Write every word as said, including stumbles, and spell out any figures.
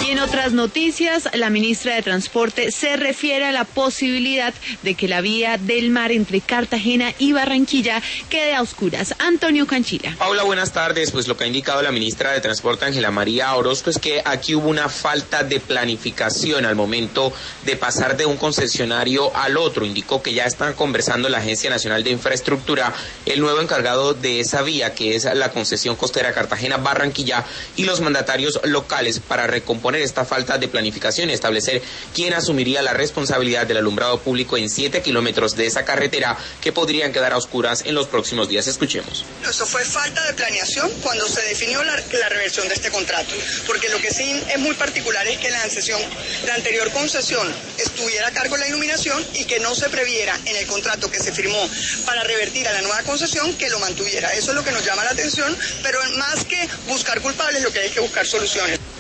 Y en otras noticias, la ministra de Transporte se refiere a la posibilidad de que la vía del mar entre Cartagena y Barranquilla quede a oscuras. Antonio Canchila. Paula, buenas tardes. Pues lo que ha indicado la ministra de Transporte, Ángela María Orozco, es que aquí hubo una falta de planificación al momento de pasar de un concesionario al otro. Indicó que ya están conversando la Agencia Nacional de Infraestructura, el nuevo encargado de esa vía, que es la concesión costera Cartagena-Barranquilla, y los mandatarios locales para recomponer esta falta de planificación y establecer quién asumiría la responsabilidad del alumbrado público en siete kilómetros de esa carretera que podrían quedar a oscuras en los próximos días. Escuchemos. Eso fue falta de planeación cuando se definió la, la reversión de este contrato, porque lo que sí es muy particular es que la concesión, la anterior concesión estuviera a cargo de la iluminación y que no se previera en el contrato que se firmó para revertir a la nueva concesión que lo mantuviera. Eso es lo que nos llama la atención, pero más que buscar culpables, lo que hay que buscar soluciones.